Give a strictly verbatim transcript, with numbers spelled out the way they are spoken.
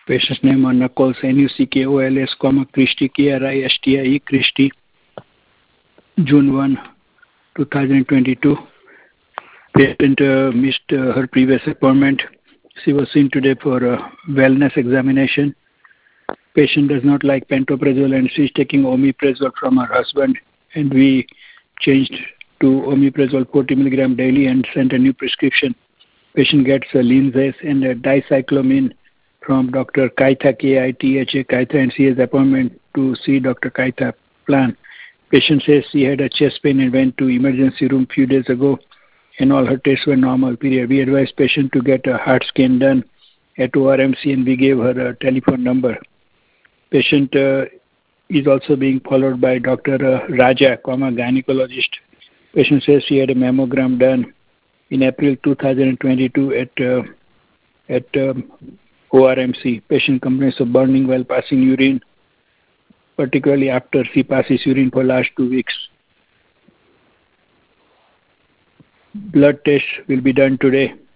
Patient's name on Knuckles, N U C K O L S, comma, Christie, K R I S T I E, Christie, June first, twenty twenty-two. Patient uh, missed uh, her previous appointment. She was seen today for a wellness examination. Patient does not like pantoprazole and she is taking omeprazole from her husband, and we changed to omeprazole forty milligram daily and sent a new prescription. Patient gets a Linzess and a dicyclomine from Doctor Kaitha, K I T H A, Kaitha, and she has appointment to see Doctor Kaitha plan. Patient says she had a chest pain and went to emergency room few days ago, and all her tests were normal. Period. We advised patient to get a heart scan done at O R M C, and we gave her a telephone number. Patient uh, is also being followed by Doctor Uh, Raja, comma, gynecologist. Patient says she had a mammogram done in April two thousand twenty-two at uh, at um, O R M C. Patient complains of burning while passing urine, particularly after she passes urine for last two weeks. Blood test will be done today.